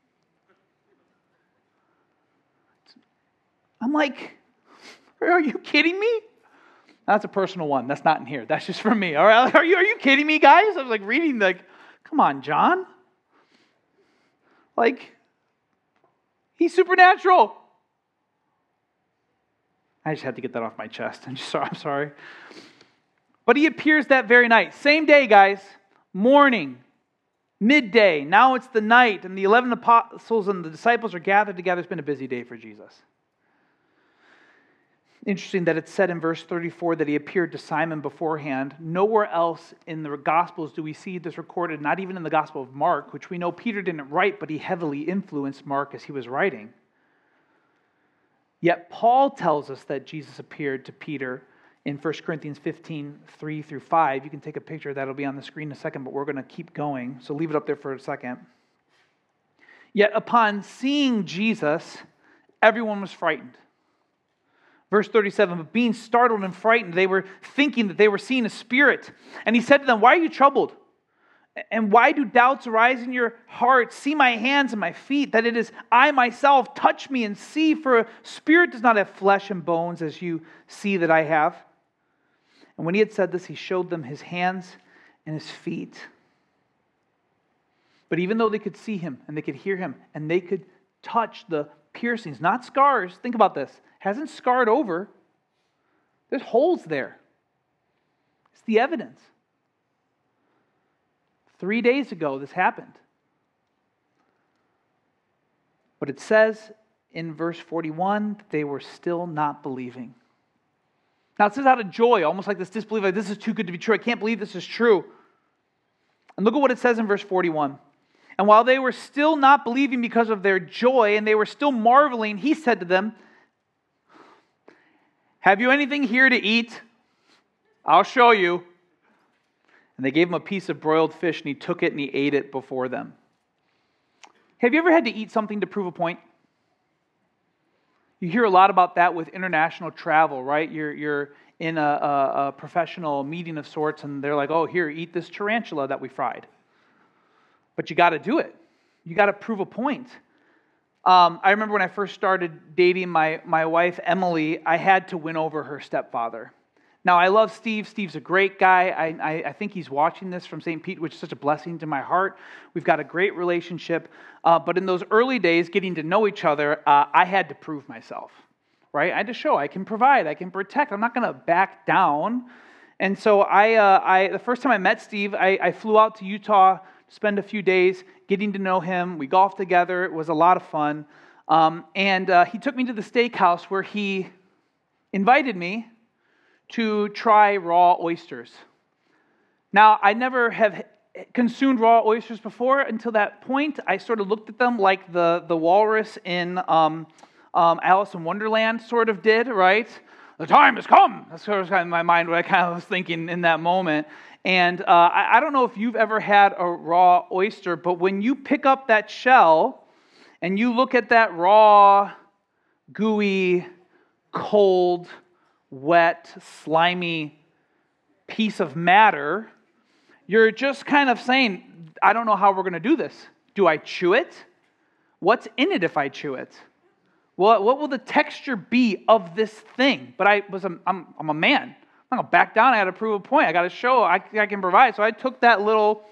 [SPEAKER 1] I'm like, are you kidding me? That's a personal one. That's not in here. That's just for me. All right? Are you, are you kidding me, guys? I was like reading, like, come on, John. Like, he's supernatural. I just had to get that off my chest. I'm just sorry. I'm sorry. But he appears that very night. Same day, guys. Morning, midday. Now it's the night, and the eleven apostles and the disciples are gathered together. It's been a busy day for Jesus. Interesting that it's said in verse thirty-four that he appeared to Simon beforehand. Nowhere else in the Gospels do we see this recorded, not even in the Gospel of Mark, which we know Peter didn't write, but he heavily influenced Mark as he was writing. Yet Paul tells us that Jesus appeared to Peter in First Corinthians fifteen, three through five. You can take a picture of that. It'll be on the screen in a second, but we're going to keep going. So leave it up there for a second. Yet upon seeing Jesus, everyone was frightened. Verse thirty-seven, but being startled and frightened, they were thinking that they were seeing a spirit. And he said to them, why are you troubled? And why do doubts arise in your hearts? See my hands and my feet, that it is I myself. Touch me and see, for a spirit does not have flesh and bones as you see that I have. And when he had said this, he showed them his hands and his feet. But even though they could see him and they could hear him and they could touch the piercings, not scars, think about this, hasn't scarred over. There's holes there. It's the evidence. Three days ago, this happened. But it says in verse forty-one that they were still not believing. Now it says out of joy, almost like this disbelief, like this is too good to be true. I can't believe this is true. And look at what it says in verse forty-one. And while they were still not believing because of their joy, and they were still marveling, he said to them, have you anything here to eat? I'll show you. And they gave him a piece of broiled fish, and he took it and he ate it before them. Have you ever had to eat something to prove a point? You hear a lot about that with international travel, right? You're, you're in a, a, a professional meeting of sorts, and they're like, oh, here, eat this tarantula that we fried. But you got to do it. You got to prove a point. Um, I remember when I first started dating my, my wife, Emily, I had to win over her stepfather. Now, I love Steve. Steve's a great guy. I, I, I think he's watching this from Saint Pete, which is such a blessing to my heart. We've got a great relationship. Uh, but in those early days, getting to know each other, uh, I had to prove myself, right? I had to show I can provide, I can protect. I'm not going to back down. And so I, uh, I, the first time I met Steve, I, I flew out to Utah to spend a few days getting to know him. We golfed together. It was a lot of fun. Um, and uh, he took me to the steakhouse where he invited me to try raw oysters. Now, I never have consumed raw oysters before until that point. I sort of looked at them like the, the walrus in um, um, Alice in Wonderland sort of did, right? The time has come. That's sort of kind of my mind what I kind of was thinking in that moment. And uh, I, I don't know if you've ever had a raw oyster, but when you pick up that shell and you look at that raw, gooey, cold, wet, slimy piece of matter, you're just kind of saying, I don't know how we're going to do this. Do I chew it? What's in it if I chew it? What, what will the texture be of this thing? But I was a, I'm, I'm a man. I'm not going to back down. I got to prove a point. I got to show I, I can provide. So I took that little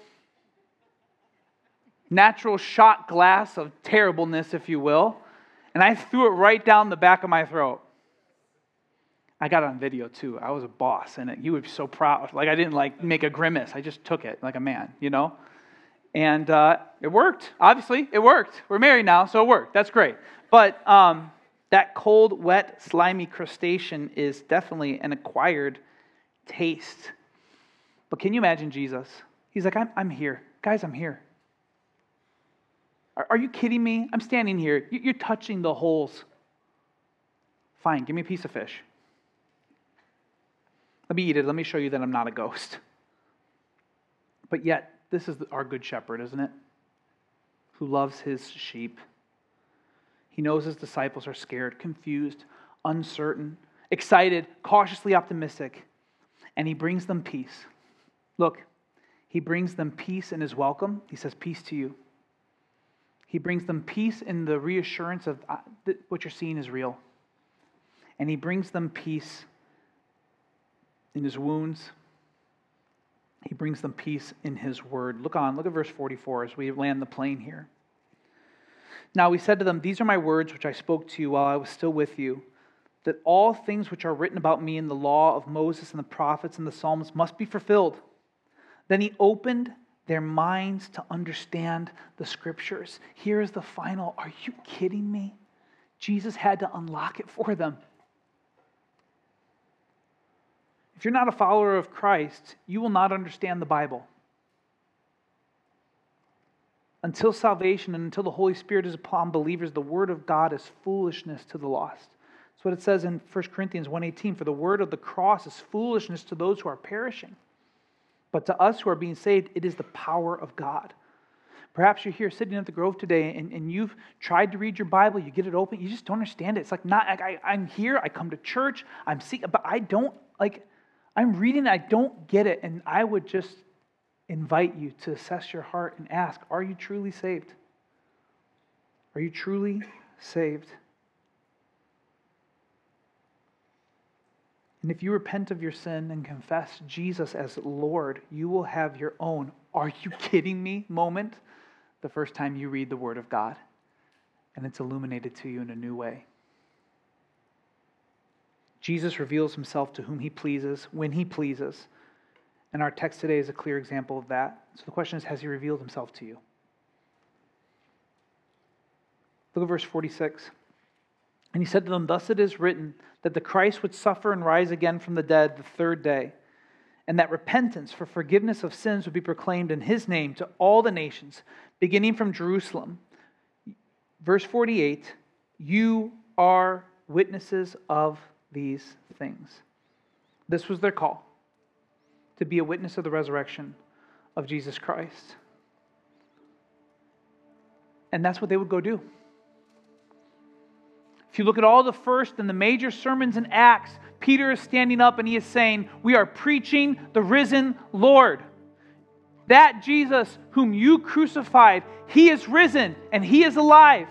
[SPEAKER 1] natural shot glass of terribleness, if you will, and I threw it right down the back of my throat. I got it on video too. I was a boss in it. You would be so proud. Like I didn't like make a grimace. I just took it like a man, you know? And uh, it worked. Obviously, it worked. We're married now, so it worked. That's great. But um, that cold, wet, slimy crustacean is definitely an acquired taste. But can you imagine Jesus? He's like, I'm, I'm here. Guys, I'm here. Are, are you kidding me? I'm standing here. You're touching the holes. Fine, give me a piece of fish. Let me eat it. Let me show you that I'm not a ghost. But yet, this is our good shepherd, isn't it? Who loves his sheep. He knows his disciples are scared, confused, uncertain, excited, cautiously optimistic. And he brings them peace. Look, he brings them peace in his welcome. He says, peace to you. He brings them peace in the reassurance of uh, that what you're seeing is real. And he brings them peace in his wounds. He brings them peace in his word. Look on, look at verse forty-four as we land the plane here. Now we said to them, these are my words which I spoke to you while I was still with you, that all things which are written about me in the law of Moses and the prophets and the Psalms must be fulfilled. Then he opened their minds to understand the scriptures. Here's the final. Are you kidding me? Jesus had to unlock it for them. If you're not a follower of Christ, you will not understand the Bible. Until salvation and until the Holy Spirit is upon believers, the Word of God is foolishness to the lost. That's what it says in First Corinthians one eighteen. For the word of the cross is foolishness to those who are perishing. But to us who are being saved, it is the power of God. Perhaps you're here sitting at the Grove today and, and you've tried to read your Bible, you get it open, you just don't understand it. It's like, not, I, I'm here, I come to church, I'm seeing, but I don't, like, I'm reading, I don't get it. And I would just invite you to assess your heart and ask, are you truly saved? Are you truly saved? And if you repent of your sin and confess Jesus as Lord, you will have your own, are you kidding me moment the first time you read the Word of God. And it's illuminated to you in a new way. Jesus reveals himself to whom he pleases, when he pleases. And our text today is a clear example of that. So the question is, has he revealed himself to you? Look at verse forty-six. And he said to them, thus it is written that the Christ would suffer and rise again from the dead the third day, and that repentance for forgiveness of sins would be proclaimed in his name to all the nations, beginning from Jerusalem. Verse forty-eight, you are witnesses of these things. This was their call, to be a witness of the resurrection of Jesus Christ. And that's what they would go do. If you look at all the first and the major sermons in Acts, Peter is standing up and he is saying, we are preaching the risen Lord. That Jesus whom you crucified, he is risen and he is alive.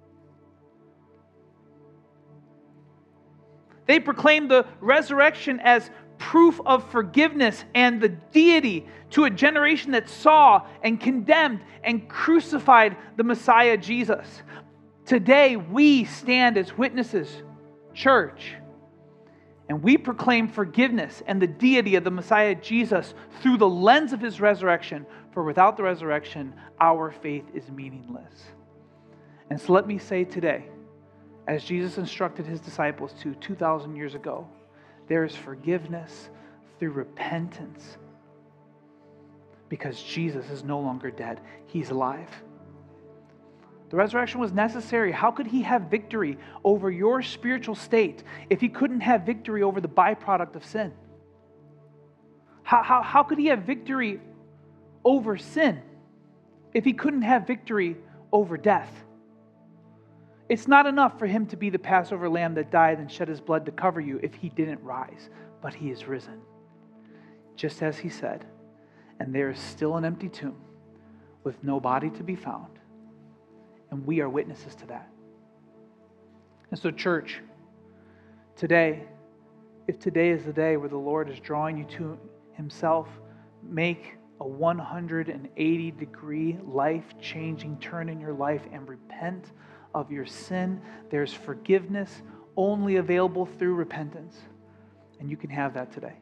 [SPEAKER 1] They proclaim the resurrection as proof of forgiveness and the deity to a generation that saw and condemned and crucified the Messiah Jesus. Today we stand as witnesses, church, and we proclaim forgiveness and the deity of the Messiah Jesus through the lens of his resurrection. For without the resurrection, our faith is meaningless. And so let me say today, as Jesus instructed his disciples to two thousand years ago, there is forgiveness through repentance because Jesus is no longer dead. He's alive. The resurrection was necessary. How could he have victory over your spiritual state if he couldn't have victory over the byproduct of sin? How, how, how could he have victory over sin if he couldn't have victory over death? It's not enough for him to be the Passover lamb that died and shed his blood to cover you if he didn't rise, but he is risen. Just as he said, and there is still an empty tomb with no body to be found. And we are witnesses to that. And so, church, today, if today is the day where the Lord is drawing you to himself, make a one hundred eighty degree life-changing turn in your life and repent of your sin. There's forgiveness only available through repentance. And you can have that today.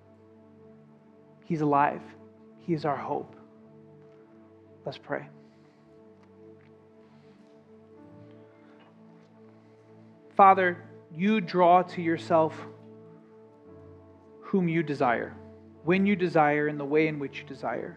[SPEAKER 1] He's alive. He is our hope. Let's pray. Father, you draw to yourself whom you desire, when you desire, in the way in which you desire.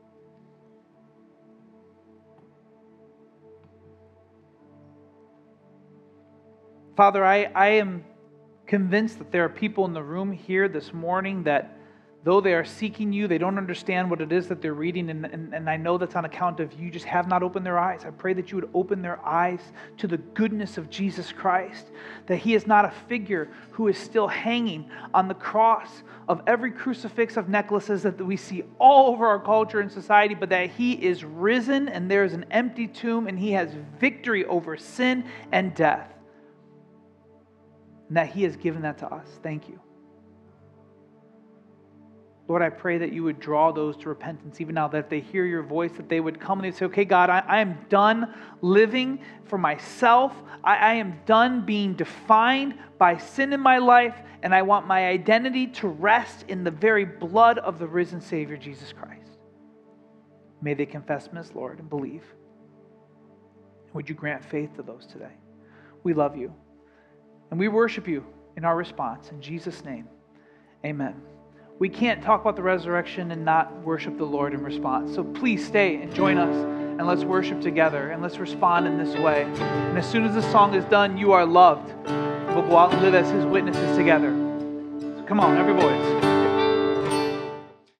[SPEAKER 1] Father, I, I am convinced that there are people in the room here this morning that though they are seeking you, they don't understand what it is that they're reading, and, and, and I know that's on account of you just have not opened their eyes. I pray that you would open their eyes to the goodness of Jesus Christ, that he is not a figure who is still hanging on the cross of every crucifix of necklaces that we see all over our culture and society, but that he is risen and there is an empty tomb and he has victory over sin and death. And that he has given that to us. Thank you. Lord, I pray that you would draw those to repentance even now, that if they hear your voice, that they would come and they'd say, okay, God, I, I am done living for myself. I, I am done being defined by sin in my life, and I want my identity to rest in the very blood of the risen Savior, Jesus Christ. May they confess him as Lord and believe. Would you grant faith to those today? We love you, and we worship you in our response. In Jesus' name, amen. We can't talk about the resurrection and not worship the Lord in response. So please stay and join us, and let's worship together, and let's respond in this way. And as soon as the song is done, you are loved. We'll go out and live as His witnesses together. So come on, every voice.